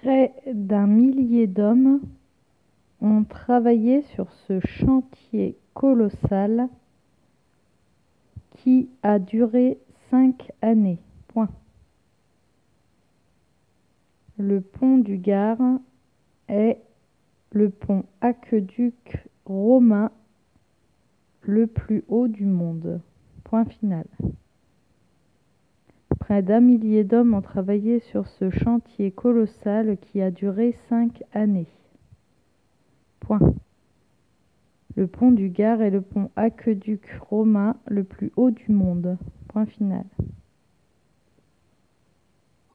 Près d'un millier d'hommes ont travaillé sur ce chantier colossal qui a duré 5 années. Point. Le pont du Gard est le pont aqueduc romain le plus haut du monde. Point final. Près d'un millier d'hommes ont travaillé sur ce chantier colossal qui a duré 5 années. Point. Le pont du Gard est le pont aqueduc romain le plus haut du monde. Point final.